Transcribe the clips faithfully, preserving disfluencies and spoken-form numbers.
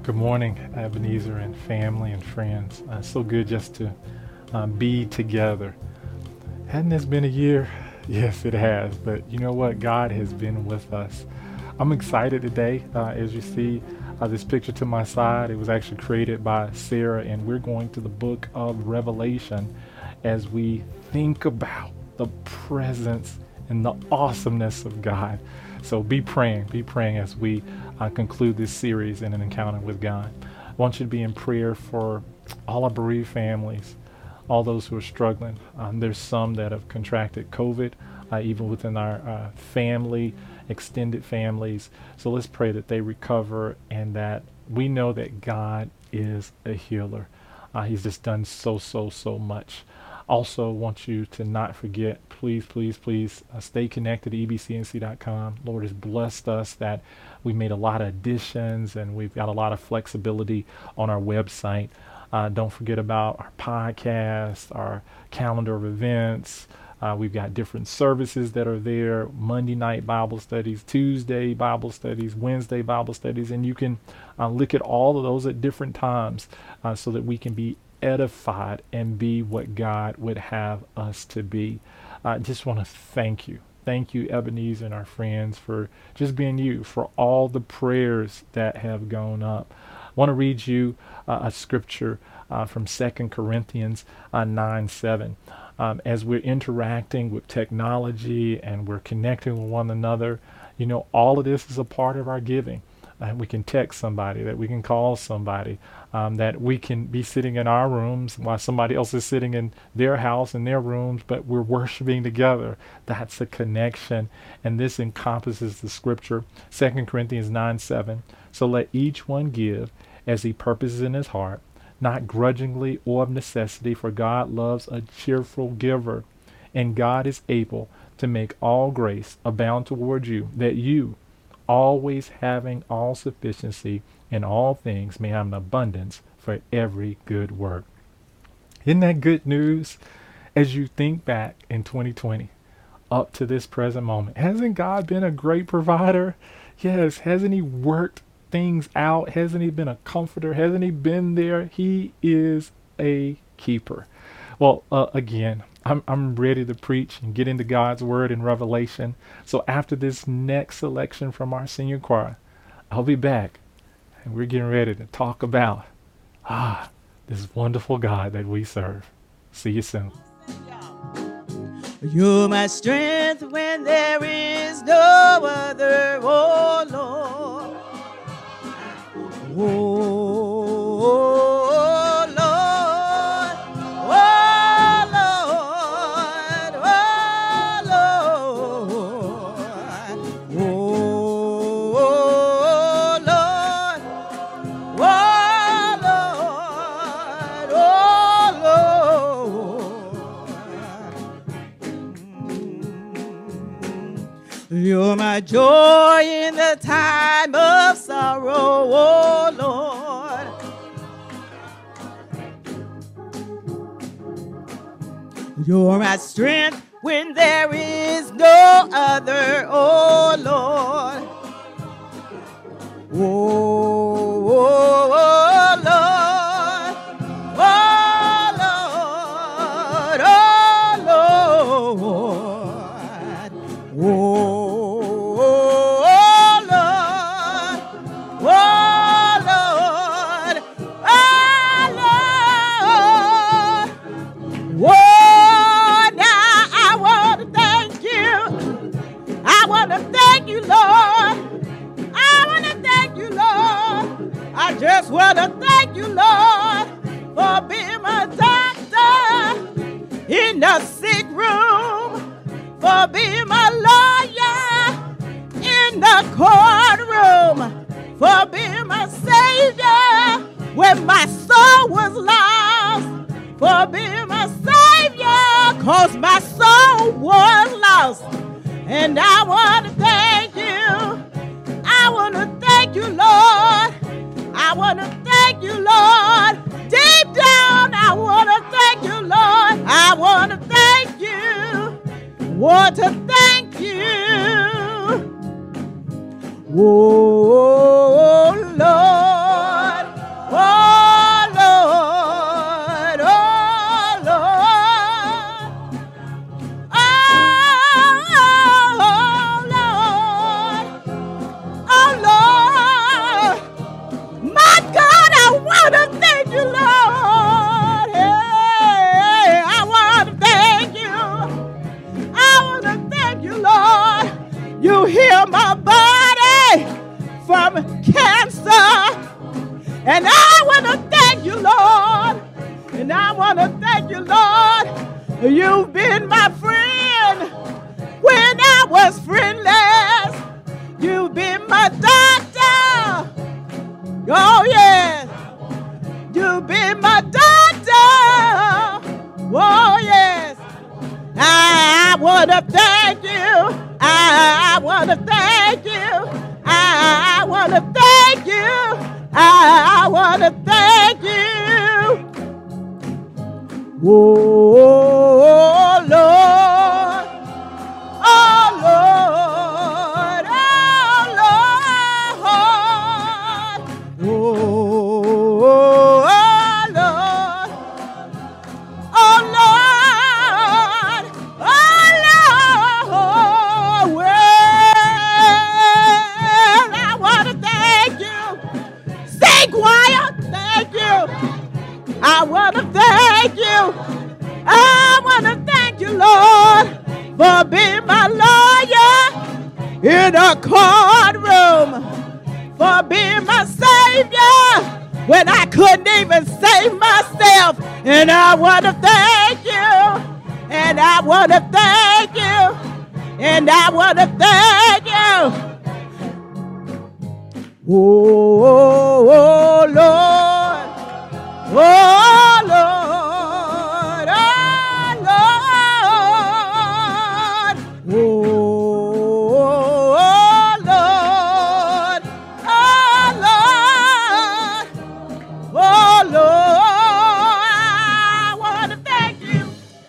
Good morning, Ebenezer and family and friends. Uh, so good just to uh, be together. Hadn't this been a year? Yes, it has. But you know what? God has been with us. I'm excited today. Uh, as you see uh, this picture to my side, it was actually created by Sarah, and we're going to the book of Revelation as we think about the presence and the awesomeness of God. So be praying, be praying as we uh, conclude this series in an encounter with God. I want you to be in prayer for all our bereaved families, all those who are struggling. Um, there's some that have contracted COVID, uh, even within our uh, family, extended families. So let's pray that they recover and that we know that God is a healer. Uh, he's just done so, so, so much. Also want you to not forget, please, please, please uh, stay connected to E B C N C dot com. Lord has blessed us that we made a lot of additions and we've got a lot of flexibility on our website. Uh, don't forget about our podcast, our calendar of events. Uh, we've got different services that are there, Monday night Bible studies, Tuesday Bible studies, Wednesday Bible studies, and you can uh, look at all of those at different times uh, so that we can be edified and be what God would have us to be. I uh, just want to thank you. Thank you, Ebenezer and our friends, for just being you, for all the prayers that have gone up. I want to read you uh, a scripture uh, from Second Corinthians uh, nine seven. Um, as we're interacting with technology and we're connecting with one another, you know, all of this is a part of our giving. Uh, we can text somebody, that we can call somebody, um, that we can be sitting in our rooms while somebody else is sitting in their house, in their rooms, but we're worshiping together. That's a connection. And this encompasses the scripture, Second Corinthians nine seven. So let each one give as he purposes in his heart, not grudgingly or of necessity, for God loves a cheerful giver. And God is able to make all grace abound toward you, that you, always having all sufficiency in all things, may have an abundance for every good work. Isn't that good news? As you think back in twenty twenty, up to this present moment, hasn't God been a great provider? Yes. Hasn't he worked things out? Hasn't he been a comforter? Hasn't he been there? He is a keeper. Well, uh, again, I'm I'm ready to preach and get into God's word in Revelation. So after this next selection from our senior choir, I'll be back and we're getting ready to talk about ah this wonderful God that we serve. See you soon. You're my strength when there is no other, oh Lord. Oh, oh Lord, oh Lord, oh Lord, oh Lord, oh Lord. You're my joy in the time of sorrow, oh Lord. You're my strength when there is no other, oh Lord. Oh, oh, oh Lord, oh Lord, oh Lord, oh. I just want to thank you, Lord, for being my doctor in the sick room, for being my lawyer in the courtroom, for being my savior when my soul was lost, for being my savior cause my soul was lost. And I want to thank you. I want to thank you, Lord. I want to thank you, Lord. Deep down, I want to thank you, Lord. I want to thank you. Want to thank you. Oh, Lord. from cancer. And I want to thank you, Lord. And I want to thank you, Lord. You've been my friend when I was friendless. You've been my doctor. Oh, yes. You've been my doctor. Oh, yes. I want to thank you. I want to thank you. I want to thank you. I want to thank you. Oh, Lord. Oh, Lord. Oh, Lord. Oh, Lord. Oh, Lord. Oh, Lord. Well, I want to thank you. Sing choir, thank you. I want to thank you. I want to thank you, Lord, for being my lawyer in a courtroom, for being my savior when I couldn't even save myself. And I want to thank you. And I want to thank you. And I want to thank you. Oh, oh, oh, Lord. Oh, Lord. Oh, Lord. Oh, oh, Lord. Oh, Lord. Oh, Lord. I want to thank you.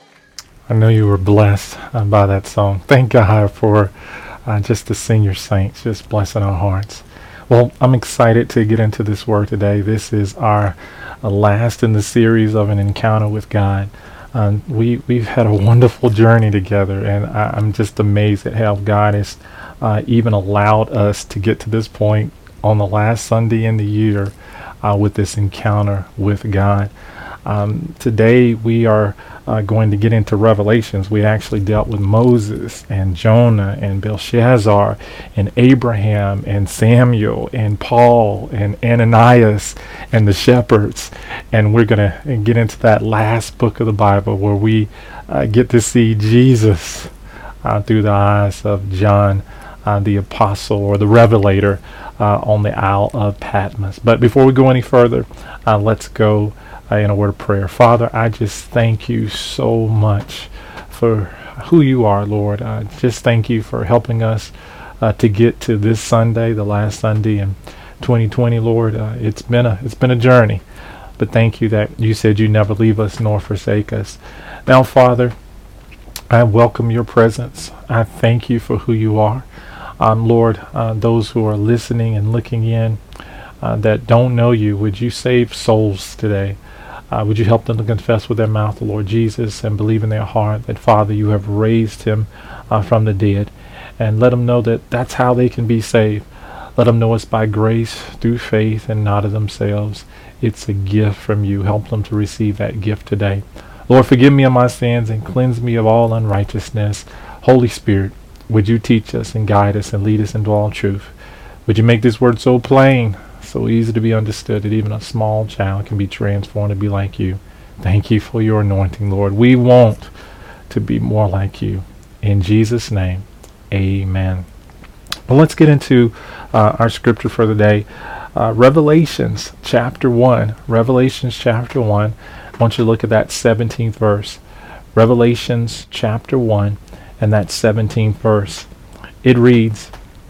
I know you were blessed uh, by that song. Thank God for uh, just the senior saints, just blessing our hearts. Well, I'm excited to get into this word today. This is our uh, last in the series of an encounter with God. Um, we, we've had a wonderful journey together, and I, I'm just amazed at how God has uh, even allowed us to get to this point on the last Sunday in the year uh, with this encounter with God. Um, today we are uh, going to get into Revelations. We actually dealt with Moses and Jonah and Belshazzar and Abraham and Samuel and Paul and Ananias and the shepherds. And we're going to get into that last book of the Bible where we uh, get to see Jesus uh, through the eyes of John, uh, the apostle or the revelator uh, on the Isle of Patmos. But before we go any further, uh, let's go Uh, in a word of prayer. Father, I just thank you so much for who you are, Lord. I just thank you for helping us uh, to get to this Sunday, the last Sunday in twenty twenty, Lord. Uh, it's been a it's been a journey, but thank you that you said you never leave us nor forsake us. Now, Father, I welcome your presence. I thank you for who you are. Um, Lord, uh, those who are listening and looking in uh, that don't know you, would you save souls today? Uh, would you help them to confess with their mouth the Lord Jesus and believe in their heart that, Father, you have raised him uh, from the dead, and let them know that that's how they can be saved. Let them know it's by grace through faith and not of themselves. It's a gift from you. Help them to receive that gift today. Lord, forgive me of my sins and cleanse me of all unrighteousness. Holy Spirit, would you teach us and guide us and lead us into all truth? Would you make this word so plain, so easy to be understood, that even a small child can be transformed to be like you? Thank you for your anointing, Lord. We want to be more like you. In Jesus' name, amen. Well, let's get into uh, our scripture for the day. Uh, Revelations chapter one. Revelations chapter one. I want you to look at that seventeenth verse. Revelations chapter one and that seventeenth verse. It reads,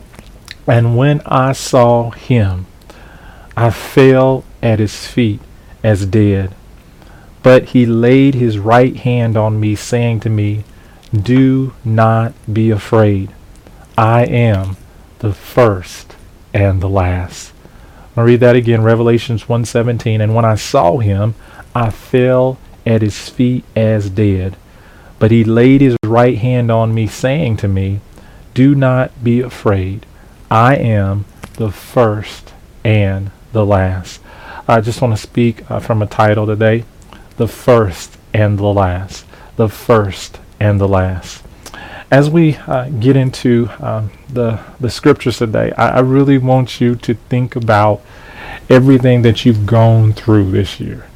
"And when I saw him, I fell at his feet as dead. But he laid his right hand on me, saying to me, 'Do not be afraid. I am the first and the last.'" I'll read that again, Revelations one seventeen. "And when I saw him, I fell at his feet as dead. But he laid his right hand on me, saying to me, 'Do not be afraid. I am the first and the last.'" I just want to speak uh, from a title today, The First and the Last. The First and the Last. As we uh, get into um, the the scriptures today, I, I really want you to think about everything that you've gone through this year,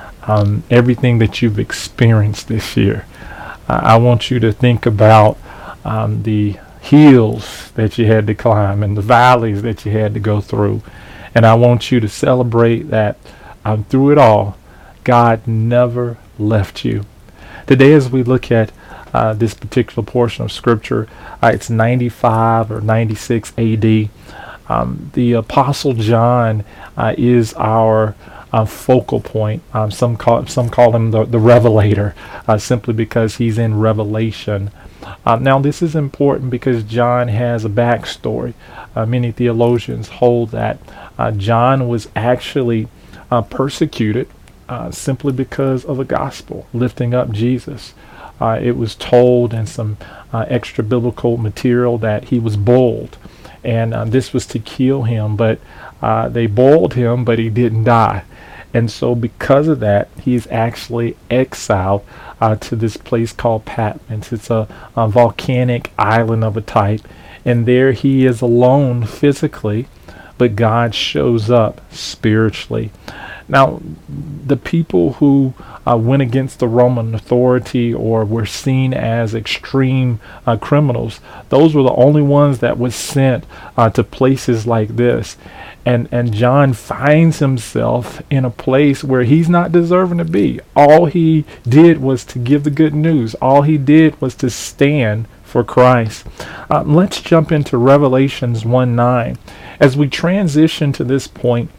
um, everything that you've experienced this year. Uh, I want you to think about um, the hills that you had to climb and the valleys that you had to go through. And I want you to celebrate that um, through it all, God never left you. Today, as we look at uh, this particular portion of Scripture, uh, it's ninety-five or ninety-six A D. Um, the Apostle John uh, is our uh, focal point. Um, some call some call him the, the Revelator, uh, simply because he's in Revelation. Uh, now, this is important because John has a backstory. Uh, many theologians hold that uh, John was actually uh, persecuted uh, simply because of the gospel, lifting up Jesus. Uh, it was told in some uh, extra biblical material that he was boiled, and uh, this was to kill him, but uh, they boiled him, but he didn't die. And so because of that, he is actually exiled uh, to this place called Patmos. It's a, a volcanic island of a type. And there he is alone physically, but God shows up spiritually. Now, the people who uh, went against the Roman authority or were seen as extreme uh, criminals, those were the only ones that was sent uh, to places like this. And and John finds himself in a place where he's not deserving to be. All he did was to give the good news. All he did was to stand for Christ. Uh, let's jump into Revelations one nine. As we transition to this point,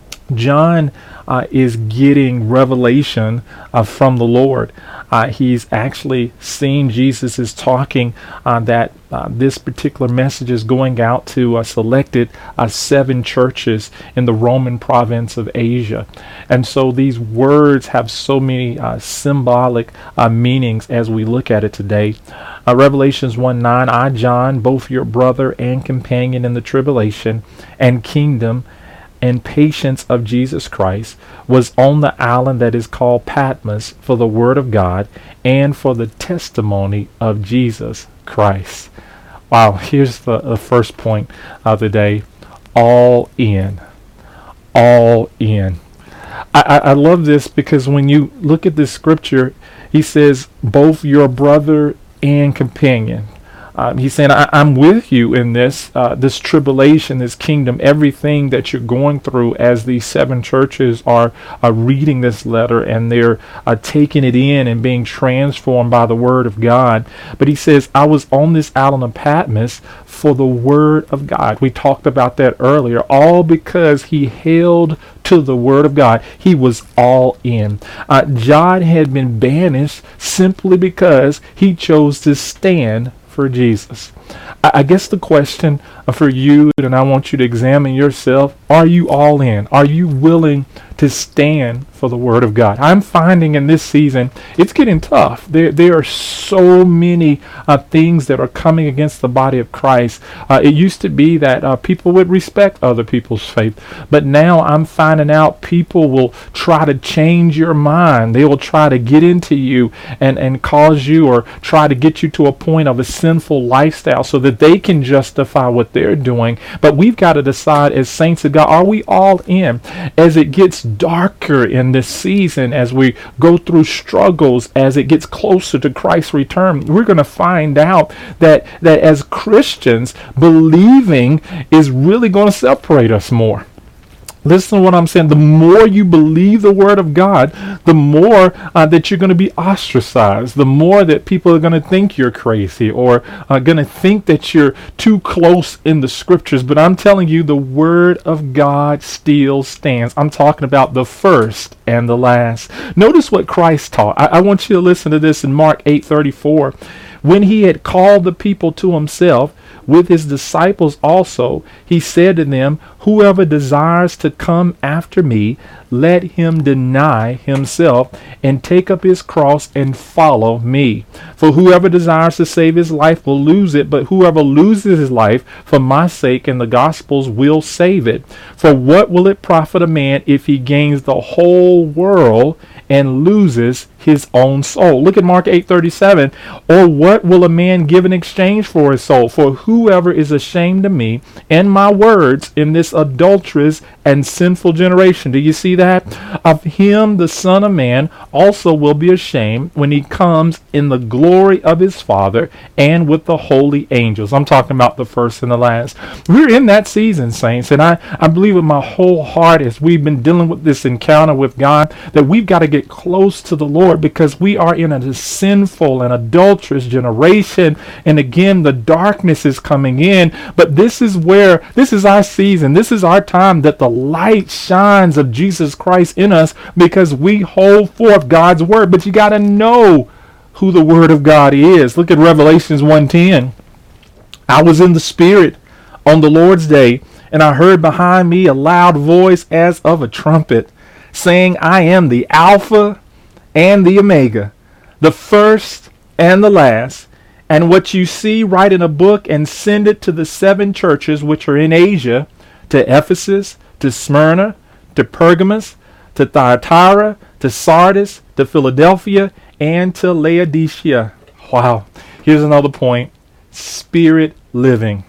John uh, is getting revelation uh, from the Lord. Uh, he's actually seeing Jesus is talking uh, that uh, this particular message is going out to uh, selected uh, seven churches in the Roman province of Asia. And so these words have so many uh, symbolic uh, meanings as we look at it today. Uh, Revelations one nine, I, John, both your brother and companion in the tribulation and kingdom and patience of Jesus Christ, was on the island that is called Patmos for the word of God and for the testimony of Jesus Christ. Wow, here's the, the first point of the day. All in. All in. I, I, I love this because when you look at this scripture, he says, both your brother and companion. Um, he's saying, I, I'm with you in this, uh, this tribulation, this kingdom, everything that you're going through as these seven churches are, are reading this letter and they're uh, taking it in and being transformed by the word of God. But he says, I was on this island of Patmos for the word of God. We talked about that earlier, all because he held to the word of God. He was all in. Uh, John had been banished simply because he chose to stand for Jesus. I, I guess the question uh, for you, and I want you to examine yourself, are you all in? Are you willing to stand for the word of God? I'm finding in this season, it's getting tough. There, there are so many uh, things that are coming against the body of Christ. Uh, it used to be that uh, people would respect other people's faith, but now I'm finding out people will try to change your mind. They will try to get into you and, and cause you or try to get you to a point of a sinful lifestyle so that they can justify what they're doing. But we've got to decide as saints of God, are we all in? As it gets darker in this season, as we go through struggles, as it gets closer to Christ's return, we're going to find out that that as Christians, believing is really going to separate us more. Listen to what I'm saying. The more you believe the word of God, the more uh, that you're going to be ostracized, the more that people are going to think you're crazy or are going to think that you're too close in the scriptures. But I'm telling you, the word of God still stands. I'm talking about the first and the last. Notice what Christ taught. I, I want you to listen to this in Mark eight thirty-four. When he had called the people to himself, with his disciples also, he said to them, Whoever desires to come after me, let him deny himself and take up his cross and follow me. For whoever desires to save his life will lose it, but whoever loses his life for my sake and the gospel's will save it. For what will it profit a man if he gains the whole world and loses his own soul? Look at Mark eight thirty-seven. Or what will a man give in exchange for his soul? For whoever is ashamed of me and my words in this adulterous and sinful generation. Do you see that? Of him the Son of Man also will be ashamed when he comes in the glory of his Father and with the holy angels. I'm talking about the first and the last. We're in that season, saints, and I, I believe with my whole heart as we've been dealing with this encounter with God that we've got to get close to the Lord, because we are in a sinful and adulterous generation, and again the darkness is coming in. But this is where, this is our season, this is our time that the light shines of Jesus Christ in us, because we hold forth God's word. But you got to know who the word of God is. Look at Revelations one ten. I was in the Spirit on the Lord's day, and I heard behind me a loud voice as of a trumpet, saying, I am the Alpha and the Omega, the first and the last. And what you see, write in a book and send it to the seven churches which are in Asia, to Ephesus, to Smyrna, to Pergamos, to Thyatira, to Sardis, to Philadelphia, and to Laodicea. Wow. Here's another point. Spirit living.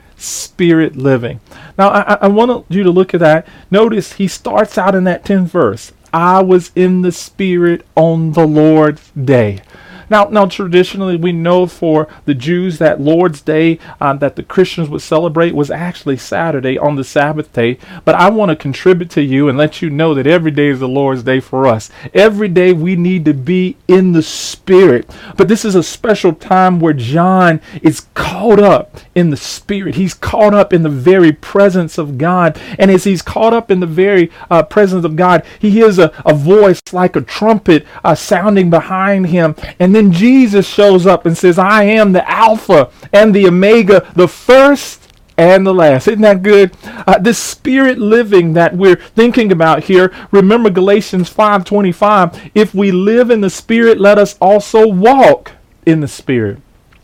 Spirit living. Now, I, I want you to look at that. Notice he starts out in that tenth verse. I was in the Spirit on the Lord's day. Now, now, traditionally, we know for the Jews that Lord's Day uh, that the Christians would celebrate was actually Saturday on the Sabbath day. But I want to contribute to you and let you know that every day is the Lord's Day for us. Every day we need to be in the Spirit. But this is a special time where John is caught up in the Spirit. He's caught up in the very presence of God. And as he's caught up in the very uh, presence of God, he hears a, a voice like a trumpet uh, sounding behind him. And then Jesus shows up and says, I am the Alpha and the Omega, the first and the last. Isn't that good? Uh, this spirit living that we're thinking about here. Remember Galatians five twenty-five. If we live in the Spirit, let us also walk in the Spirit.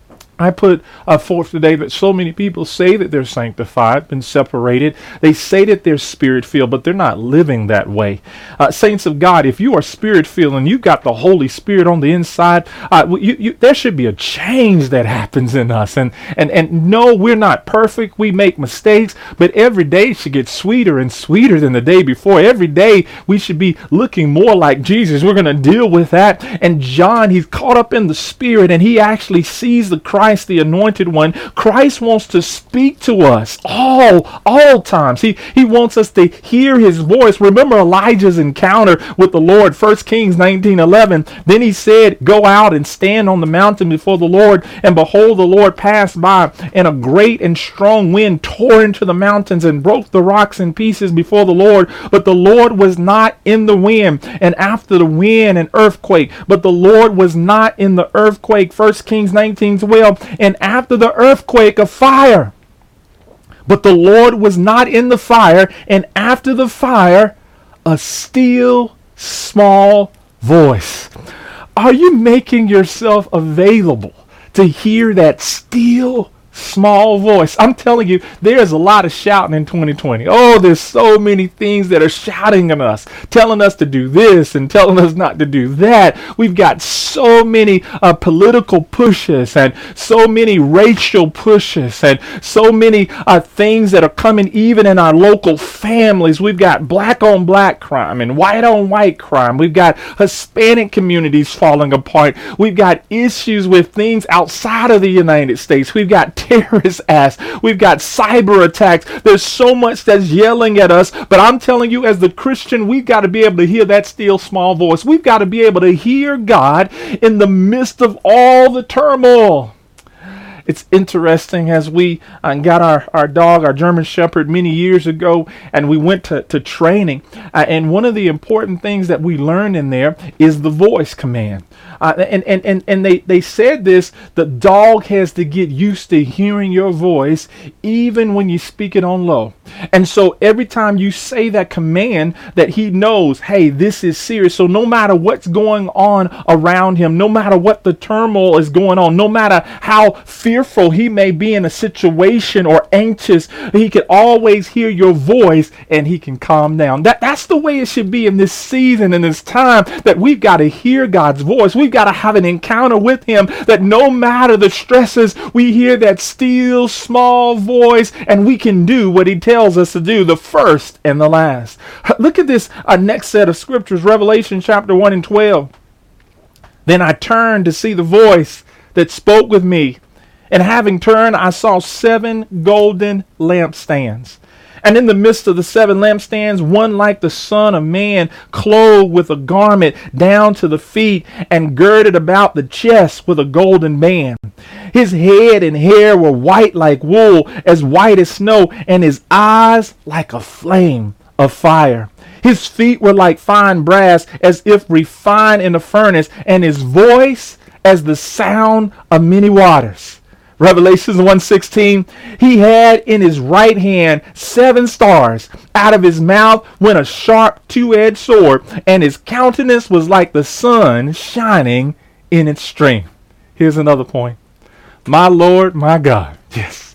I put uh, forth today that so many people say that they're sanctified, been separated. They say that they're spirit-filled, but they're not living that way. Uh, saints of God, if you are spirit-filled and you've got the Holy Spirit on the inside, uh, you, you, there should be a change that happens in us. And, and, and no, we're not perfect. We make mistakes, but every day should get sweeter and sweeter than the day before. Every day we should be looking more like Jesus. We're going to deal with that. And John, he's caught up in the Spirit, and he actually sees the Christ, the anointed one. Christ wants to speak to us all, all times. He, he wants us to hear his voice. Remember Elijah's encounter with the Lord, First Kings nineteen eleven. Then he said, go out and stand on the mountain before the Lord. And behold, the Lord passed by, and a great and strong wind tore into the mountains and broke the rocks in pieces before the Lord. But the Lord was not in the wind. And after the wind, an earthquake. But the Lord was not in the earthquake. First Kings nineteen twelve. And after the earthquake, a fire. But the Lord was not in the fire. And after the fire, a still small voice. Are you making yourself available to hear that still small voice? I'm telling you, there's a lot of shouting in twenty twenty. Oh, there's so many things that are shouting at us, telling us to do this and telling us not to do that. We've got so many uh, political pushes and so many racial pushes and so many uh, things that are coming even in our local families. We've got black on black crime and white on white crime. We've got Hispanic communities falling apart. We've got issues with things outside of the United States. We've got terrorist acts. We've got cyber attacks. There's so much that's yelling at us. But I'm telling you, as the Christian, we've got to be able to hear that still small voice. We've got to be able to hear God in the midst of all the turmoil. It's interesting, as we uh, got our, our dog, our German Shepherd, many years ago, and we went to, to training. Uh, and one of the important things that we learned in there is the voice command. Uh, and, and, and, and they, they said this, the dog has to get used to hearing your voice even when you speak it on low. And so every time you say that command, that he knows, hey, this is serious. So no matter what's going on around him, no matter what the turmoil is going on, no matter how fearful he may be in a situation or anxious, he can always hear your voice and he can calm down. That, that's the way it should be in this season, in this time, that we've got to hear God's voice. We've got to have an encounter with him, that no matter the stresses, we hear that still small voice and we can do what he tells us to do, the first and the last. Look at this uh, next set of scriptures, Revelation chapter one and twelve. Then I turned to see the voice that spoke with me, and having turned, I saw seven golden lampstands. And in the midst of the seven lampstands, one like the Son of Man, clothed with a garment down to the feet, and girded about the chest with a golden band. His head and hair were white like wool, as white as snow, and his eyes like a flame of fire. His feet were like fine brass, as if refined in a furnace, and his voice as the sound of many waters. Revelation one sixteen, he had in his right hand seven stars. Out of his mouth went a sharp two-edged sword, and his countenance was like the sun shining in its strength. Here's another point. My Lord, my God. Yes.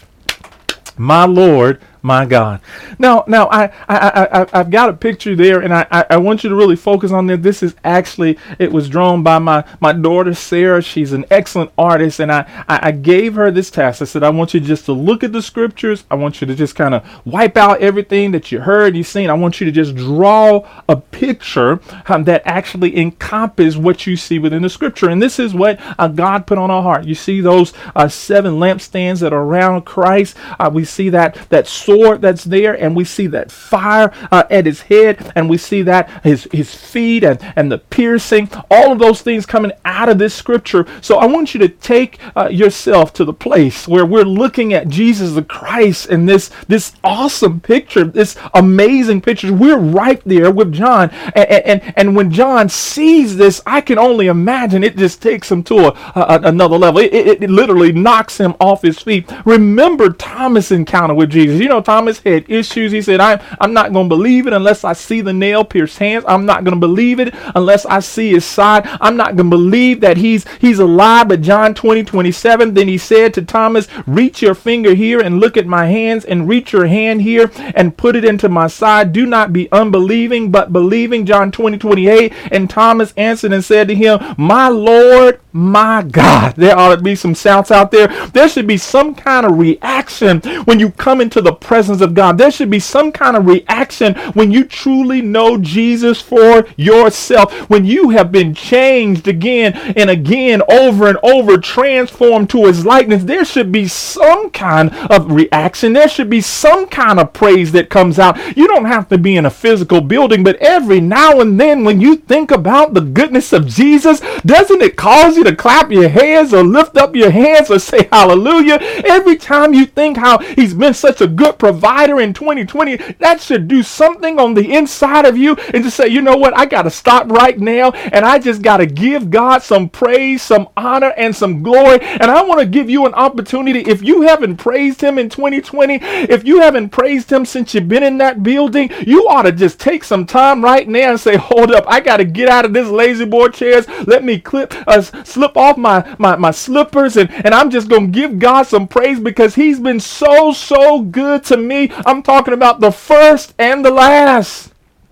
My Lord, my God. Now, now I, I, I, I've got a picture there, and I, I, I want you to really focus on this. This is actually, it was drawn by my, my daughter, Sarah. She's an excellent artist, and I, I, I gave her this task. I said, I want you just to look at the scriptures. I want you to just kind of wipe out everything that you heard, you've seen. I want you to just draw a picture um, that actually encompasses what you see within the scripture. And this is what uh, God put on our heart. You see those uh, seven lampstands that are around Christ. Uh, we see that, that sword that's there, and we see that fire uh, at his head, and we see that his his feet and and the piercing, all of those things coming out of this scripture. So I want you to take uh, yourself to the place where we're looking at Jesus the Christ in this this awesome picture, this amazing picture. We're right there with John, and and, and when John sees this, I can only imagine it just takes him to a, a, another level. It, it, it literally knocks him off his feet. Remember Thomas' encounter with Jesus. You know, Thomas had issues. He said, I'm, I'm not going to believe it unless I see the nail-pierced hands. I'm not going to believe it unless I see his side. I'm not going to believe that he's he's alive. But John twenty, twenty-seven, then he said to Thomas, reach your finger here and look at my hands, and reach your hand here and put it into my side. Do not be unbelieving, but believing. John twenty, twenty-eight, and Thomas answered and said to him, my Lord, my God. There ought to be some shouts out there. There should be some kind of reaction when you come into the presence of God. There should be some kind of reaction when you truly know Jesus for yourself, when you have been changed again and again, over and over, transformed to his likeness. There should be some kind of reaction. There should be some kind of praise that comes out. You don't have to be in a physical building, but every now and then when you think about the goodness of Jesus, doesn't it cause you to clap your hands or lift up your hands or say hallelujah? Every time you think how he's been such a good provider in twenty twenty, that should do something on the inside of you, and to say, you know what, I got to stop right now, and I just got to give God some praise, some honor, and some glory. And I want to give you an opportunity. If you haven't praised him in twenty twenty, if you haven't praised him since you've been in that building, you ought to just take some time right now and say, hold up, I got to get out of this lazy boy chairs. Let me clip, uh, slip off my, my, my slippers, and, and I'm just going to give God some praise, because he's been so, so good to me. I'm talking about the first and the last.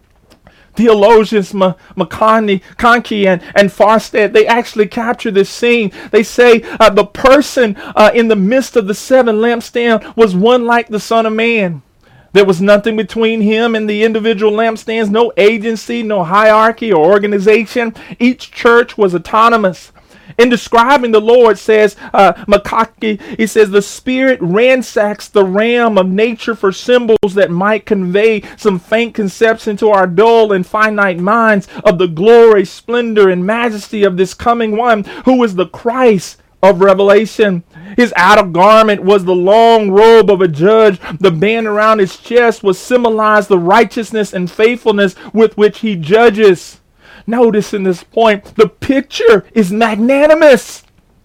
Theologians McConaughey, Conkey, and, and Farstead, they actually capture this scene. They say uh, the person uh, in the midst of the seven lampstand was one like the Son of Man. There was nothing between him and the individual lampstands, no agency, no hierarchy or organization. Each church was autonomous. In describing the Lord, says uh, McConkey, he says, the Spirit ransacks the realm of nature for symbols that might convey some faint conception to our dull and finite minds of the glory, splendor, and majesty of this coming one who is the Christ of Revelation. His outer garment was the long robe of a judge. The band around his chest was symbolized the righteousness and faithfulness with which he judges. notice in this point, the picture is magnanimous.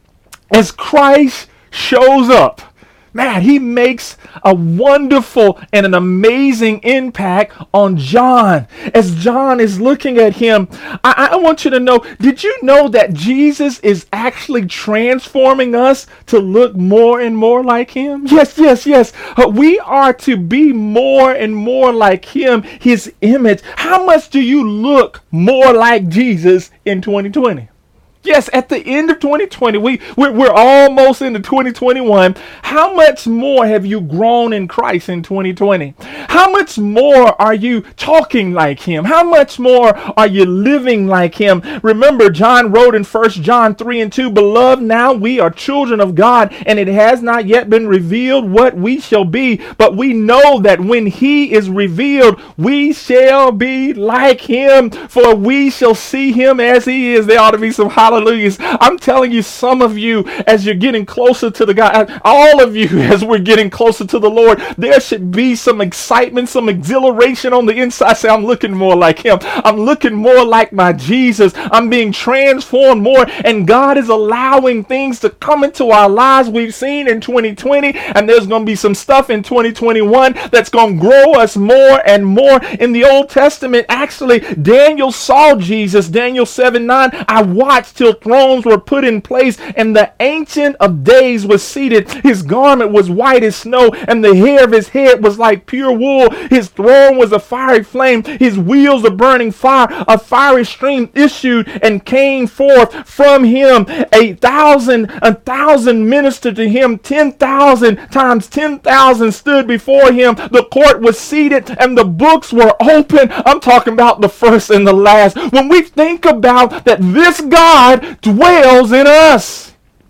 As Christ shows up, man, he makes a wonderful and an amazing impact on John. As John is looking at him, I, I want you to know, did you know that Jesus is actually transforming us to look more and more like him? Yes, yes, yes. Uh, we are to be more and more like him, his image. How much do you look more like Jesus in twenty twenty? Yes, at the end of twenty twenty, we, we're, we're almost into twenty twenty-one. How much more have you grown in Christ in twenty twenty? How much more are you talking like him? How much more are you living like him? Remember, John wrote in First John three and two, Beloved, now we are children of God, and it has not yet been revealed what we shall be, but we know that when he is revealed, we shall be like him, for we shall see him as he is. There ought to be some hallelujahs. I'm telling you, some of you, as you're getting closer to the God, all of you, as we're getting closer to the Lord, there should be some excitement, some exhilaration on the inside. Say, I'm looking more like him. I'm looking more like my Jesus. I'm being transformed more, and God is allowing things to come into our lives we've seen in twenty twenty, and there's going to be some stuff in twenty twenty-one that's going to grow us more and more. In the Old Testament, actually, Daniel saw Jesus. Daniel seven nine, I watched till thrones were put in place, and the Ancient of Days was seated. His garment was white as snow, and the hair of his head was like pure wool. His throne was a fiery flame, his wheels a burning fire. A fiery stream issued and came forth from him. A thousand, a thousand ministered to him. Ten thousand times ten thousand stood before him. The court was seated, and the books were open. I'm talking about the first and the last. When we think about that, this God dwells in us.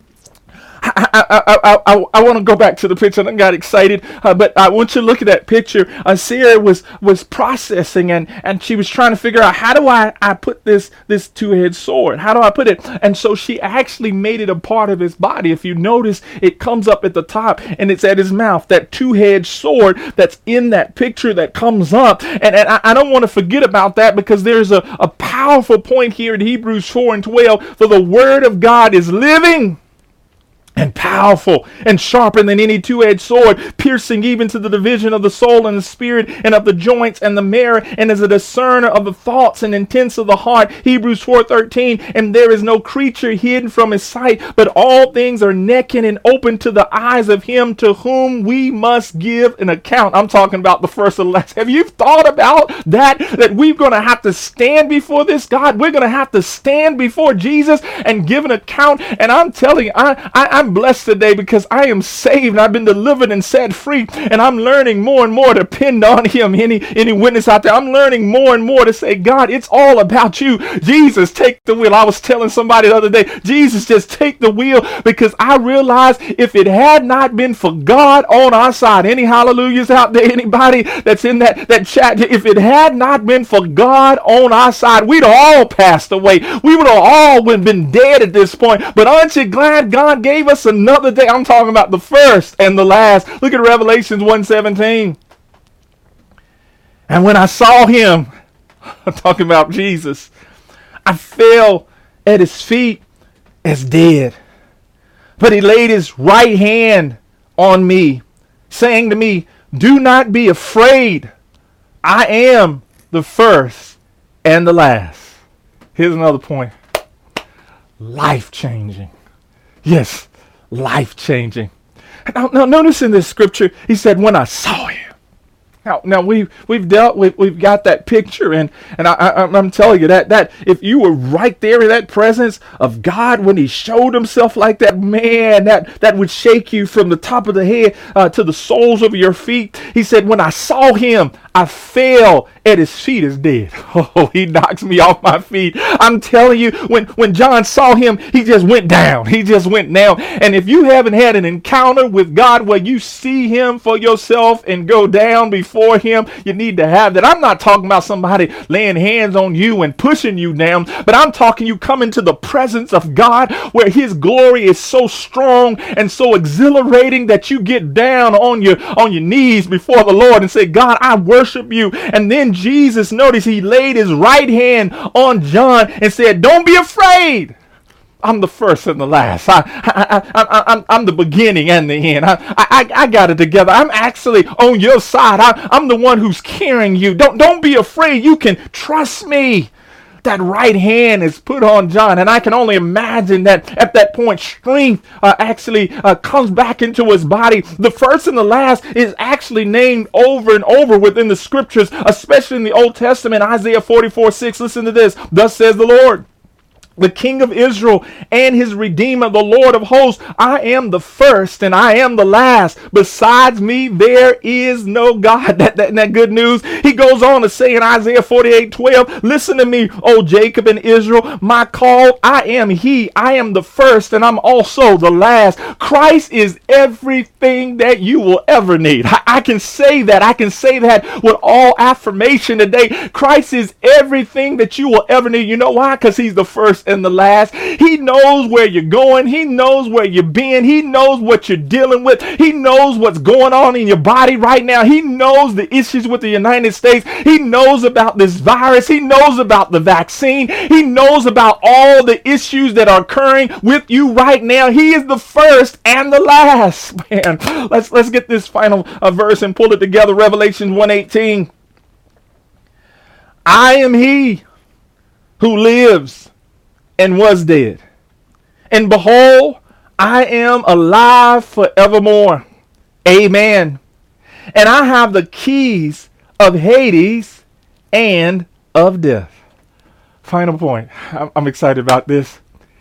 I, I, I, I, I want to go back to the picture. I got excited, uh, but I want you to look at that picture. Uh, Sarah was was processing, and, and she was trying to figure out, how do I, I put this this two-edged sword? How do I put it? And so she actually made it a part of his body. If you notice, it comes up at the top, and it's at his mouth. That two-edged sword that's in that picture that comes up. And, and I, I don't want to forget about that, because there's a, a powerful point here in Hebrews four and twelve. For the word of God is living and powerful and sharper than any two-edged sword, piercing even to the division of the soul and the spirit and of the joints and the marrow, and is a discerner of the thoughts and intents of the heart. Hebrews four thirteen, and there is no creature hidden from his sight, but all things are naked and open to the eyes of him to whom we must give an account. I'm talking about the first and last. Have you thought about that? That we're going to have to stand before this God. We're going to have to stand before Jesus and give an account. And I'm telling you, I, I, I'm blessed today, because I am saved and I've been delivered and set free, and I'm learning more and more to depend on him. Any any witness out there? I'm learning more and more to say, God, it's all about you. Jesus, take the wheel. I was telling somebody the other day, Jesus, just take the wheel, because I realized if it had not been for God on our side, any hallelujahs out there, anybody that's in that, that chat, if it had not been for God on our side, we'd have all passed away. We would have all been dead at this point. But aren't you glad God gave us another day? I'm talking about the first and the last. Look at Revelations one seventeen. And when I saw him, I'm talking about Jesus, I fell at his feet as dead. But he laid his right hand on me, saying to me, do not be afraid. I am the first and the last. Here's another point. Life-changing. Yes, life-changing. Now, now notice in this scripture, he said, when I saw him. Now, now we've we've dealt with, we've got that picture, and and I, I, I'm telling you that that if you were right there in that presence of God when he showed himself like that, man, that that would shake you from the top of the head uh, to the soles of your feet. He said, when I saw him, I fell at his feet as dead. Oh, he knocks me off my feet. I'm telling you, when, when John saw him, he just went down. He just went down. And if you haven't had an encounter with God where you see him for yourself and go down before him, you need to have that. I'm not talking about somebody laying hands on you and pushing you down, but I'm talking you come into the presence of God where his glory is so strong and so exhilarating that you get down on your, on your knees before the Lord and say, God, I worship worship you. And then Jesus, notice he laid his right hand on John and said, don't be afraid. I'm the first and the last. I, I, I, I, I'm, I'm the beginning and the end. I, I, I got it together. I'm actually on your side. I, I'm the one who's carrying you. Don't, don't be afraid. You can trust me. That right hand is put on John, and I can only imagine that at that point, strength uh, actually uh, comes back into his body. The first and the last is actually named over and over within the scriptures, especially in the Old Testament. Isaiah forty-four six. Listen to this. Thus says the Lord, the King of Israel and his Redeemer, the Lord of hosts. I am the first and I am the last. Besides me, there is no God. That, that, that good news. He goes on to say in Isaiah forty-eight twelve, listen to me, O Jacob and Israel, my call, I am he. I am the first and I'm also the last. Christ is everything that you will ever need. I, I can say that. I can say that with all affirmation today. Christ is everything that you will ever need. You know why? Because he's the first and the last. He knows where you're going. He knows where you've been. He knows what you're dealing with. He knows what's going on in your body right now. He knows the issues with the United States. He knows about this virus. He knows about the vaccine. He knows about all the issues that are occurring with you right now. He is the first and the last. Man, let's let's get this final uh, verse and pull it together. Revelation one eighteen. I am he who lives and was dead. And behold, I am alive forevermore. Amen. And I have the keys of Hades and of death. Final point. I'm, I'm excited about this.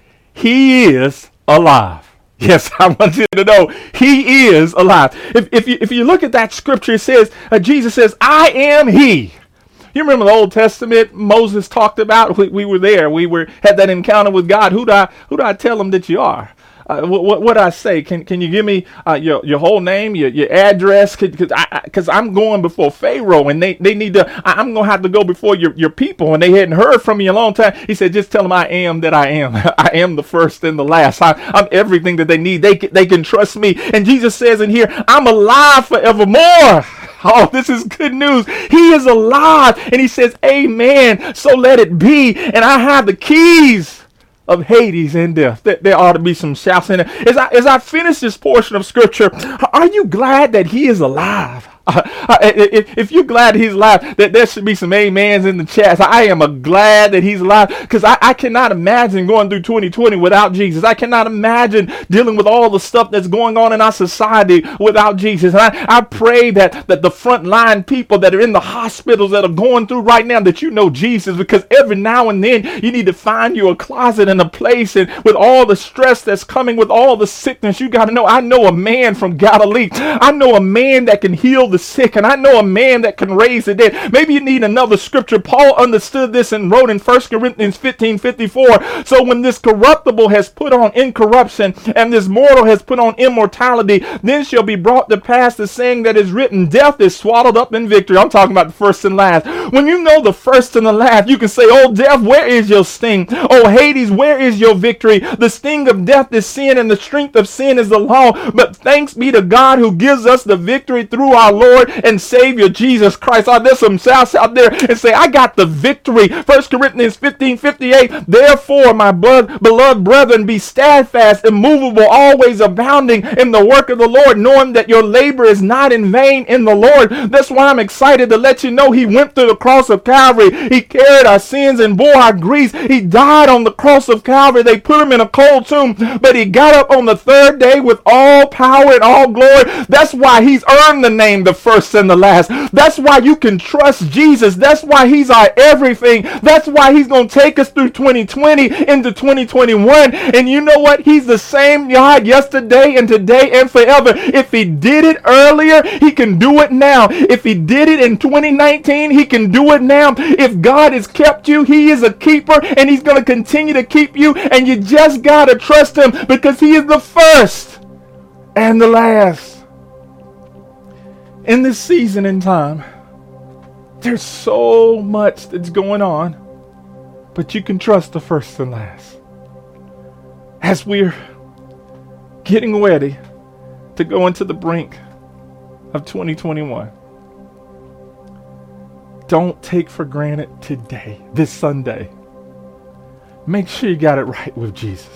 He is alive. Yes, I want you to know he is alive. If, if, you, if you look at that scripture, it says, uh, Jesus says, I am he. You remember the Old Testament Moses talked about? We, we were there. We were had that encounter with God. Who do I who do I tell him that you are? Uh, what, what what I say? Can can you give me uh, your your whole name, your your address? Because I because I'm going before Pharaoh, and they, they need to. I, I'm gonna have to go before your, your people, and they hadn't heard from me a long time. He said, just tell them I am that I am. I am the first and the last. I, I'm everything that they need. They can, they can trust me. And Jesus says in here, I'm alive forevermore. Oh, this is good news. He is alive. And he says, amen. So let it be. And I have the keys of Hades and death. There, there ought to be some shouts in it. As I, as I finish this portion of scripture, are you glad that he is alive? Uh, if, if you're glad he's alive, that there should be some amens in the chat. I am a glad that he's alive, because I, I cannot imagine going through twenty twenty without Jesus. I cannot imagine dealing with all the stuff that's going on in our society without Jesus. And I, I pray that, that the frontline people that are in the hospitals that are going through right now, that you know Jesus, because every now and then you need to find you a closet and a place, and with all the stress that's coming, with all the sickness, you got to know, I know a man from Galilee. I know a man that can heal the sick, and I know a man that can raise the dead. Maybe you need another scripture. Paul understood this and wrote in First Corinthians fifteen fifty-four. So when this corruptible has put on incorruption, and this mortal has put on immortality, then shall be brought to pass the saying that is written, death is swallowed up in victory. I'm talking about the first and last. When you know the first and the last, you can say, oh death, where is your sting? Oh Hades, where is your victory? The sting of death is sin, and the strength of sin is the law. But thanks be to God who gives us the victory through our Lord and Savior Jesus Christ. Oh, there's some shouts out there and say, I got the victory. First Corinthians fifteen fifty-eight. Therefore, my beloved brethren, be steadfast, immovable, always abounding in the work of the Lord, knowing that your labor is not in vain in the Lord. That's why I'm excited to let you know he went through the cross of Calvary. He carried our sins and bore our griefs. He died on the cross of Calvary. They put him in a cold tomb, but he got up on the third day with all power and all glory. That's why he's earned the name the first and the last. That's why you can trust Jesus. That's why he's our everything. That's why he's going to take us through twenty twenty into twenty twenty-one. And you know what? He's the same God yesterday and today and forever. If he did it earlier, he can do it now. If he did it in twenty nineteen, he can do it now. If God has kept you, he is a keeper, and he's going to continue to keep you. And you just got to trust him, because he is the first and the last. In this season in time, there's so much that's going on, but you can trust the first and last. As we're getting ready to go into the brink of twenty twenty-one, don't take for granted today, this Sunday. Make sure you got it right with Jesus.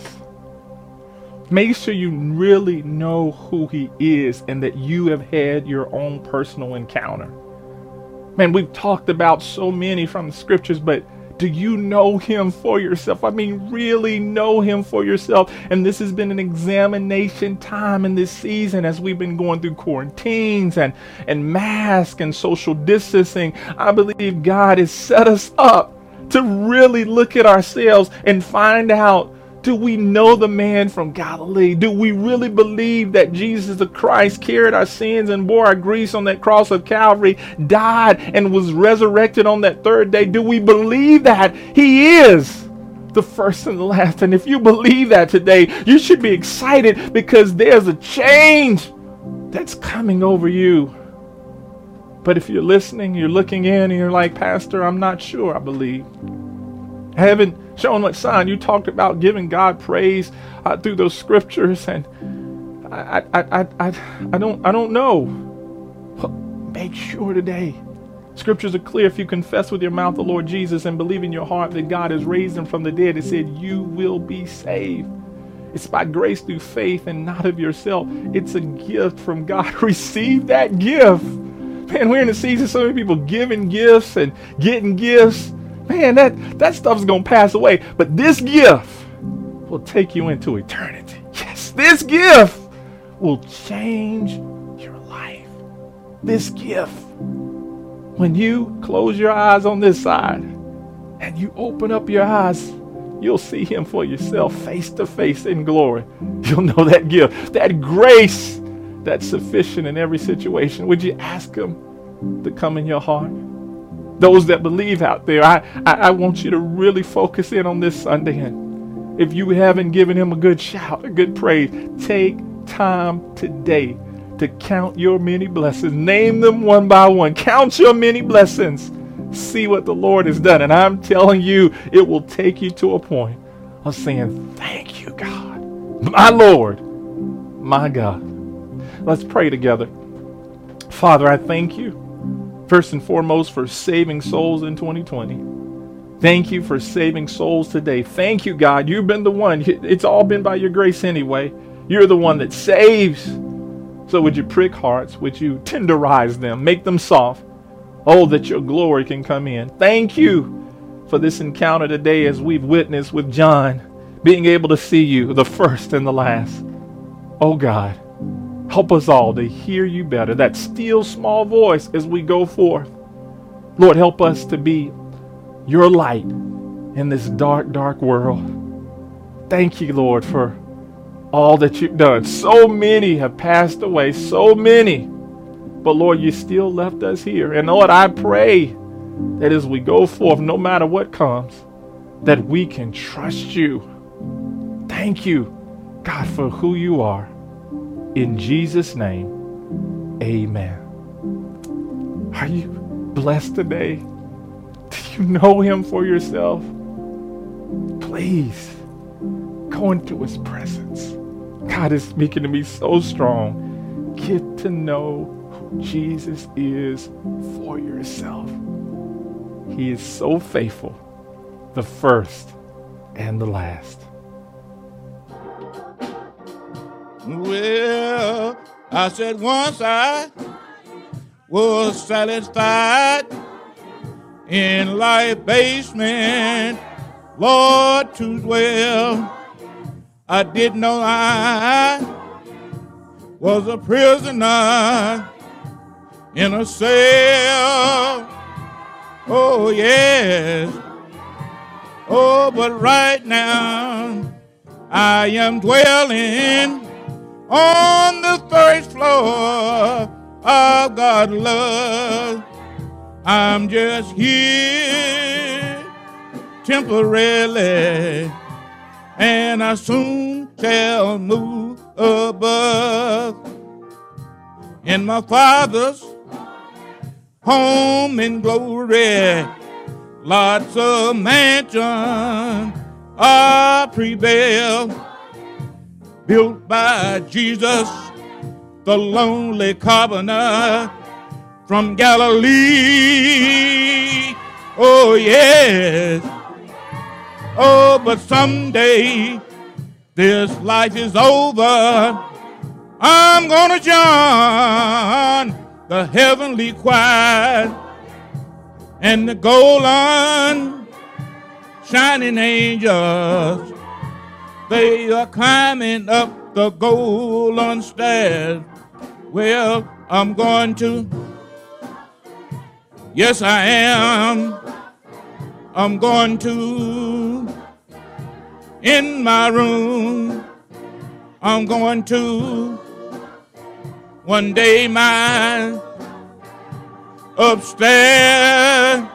Make sure you really know who he is and that you have had your own personal encounter. Man, we've talked about so many from the scriptures, but do you know him for yourself? I mean, really know him for yourself. And this has been an examination time in this season as we've been going through quarantines and, and masks and social distancing. I believe God has set us up to really look at ourselves and find out, do we know the man from Galilee? Do we really believe that Jesus the Christ carried our sins and bore our griefs on that cross of Calvary, died and was resurrected on that third day? Do we believe that he is the first and the last? And if you believe that today, you should be excited because there's a change that's coming over you. But if you're listening, you're looking in and you're like, Pastor, I'm not sure I believe. I haven't shown much sign. You talked about giving God praise uh, through those scriptures, and I, I, I, I, I don't, I don't know. Well, make sure today. Scriptures are clear. If you confess with your mouth the Lord Jesus and believe in your heart that God has raised him from the dead, it said you will be saved. It's by grace through faith and not of yourself. It's a gift from God. Receive that gift. Man, we're in a season, so many people giving gifts and getting gifts. Man, that, that stuff's going to pass away. But this gift will take you into eternity. Yes, this gift will change your life. This gift. When you close your eyes on this side and you open up your eyes, you'll see him for yourself face to face in glory. You'll know that gift, that grace that's sufficient in every situation. Would you ask him to come in your heart? Those that believe out there, I, I, I want you to really focus in on this Sunday. And if you haven't given him a good shout, a good praise, take time today to count your many blessings. Name them one by one. Count your many blessings. See what the Lord has done. And I'm telling you, it will take you to a point of saying, thank you, God. My Lord, my God. Let's pray together. Father, I thank you. First and foremost, for saving souls in twenty twenty. Thank you for saving souls today. Thank you, God. You've been the one. It's all been by your grace anyway. You're the one that saves. So would you prick hearts? Would you tenderize them? Make them soft. Oh, that your glory can come in. Thank you for this encounter today as we've witnessed with John, being able to see you, the first and the last. Oh, God. Help us all to hear you better, that still small voice as we go forth. Lord, help us to be your light in this dark, dark world. Thank you, Lord, for all that you've done. So many have passed away, so many. But Lord, you still left us here. And Lord, I pray that as we go forth, no matter what comes, that we can trust you. Thank you, God, for who you are. In Jesus' name, amen. Are you blessed today? Do you know him for yourself? Please go into his presence. God is speaking to me so strong. Get to know who Jesus is for yourself. He is so faithful, the first and the last. Well, I said once I was satisfied in life's basement, Lord, too well. I didn't know I was a prisoner in a cell. Oh, yes. Oh, but right now I am dwelling on the first floor of God's love. I'm just here temporarily, and I soon shall move above. In my Father's home in glory, lots of mansions are prevail. Built by Jesus, the lonely carpenter from Galilee. Oh, yes. Oh, but someday this life is over. I'm gonna join the heavenly choir and the golden shining angels. They are climbing up the golden stairs. Well, I'm going to, yes, I am. I'm going to, in my room, I'm going to, one day my upstairs.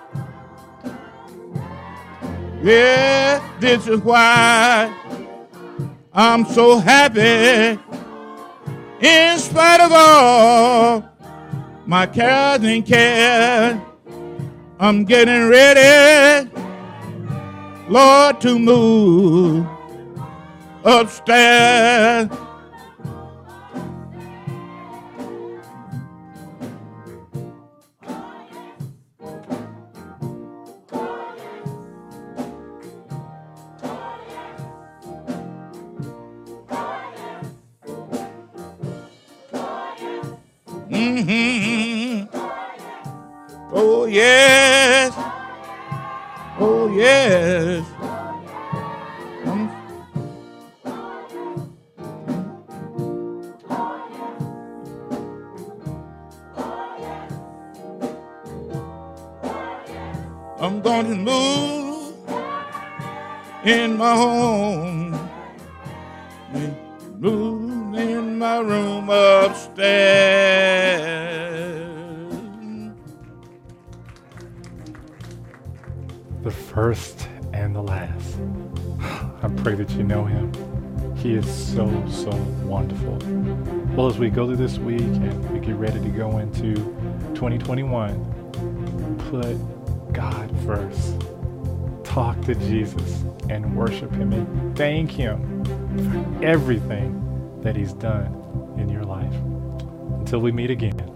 Yeah, this is why I'm so happy in spite of all my cares and cares. I'm getting ready, Lord, to move upstairs. Mm-hmm. Oh, yes. Oh, yes. Um, I'm going to move in my home. Move in my room upstairs. The first and the last. I pray that you know him. He is so, so wonderful. Well, as we go through this week and we get ready to go into twenty twenty-one, put God first. Talk to Jesus and worship him and thank him for everything that he's done in your life. Until we meet again.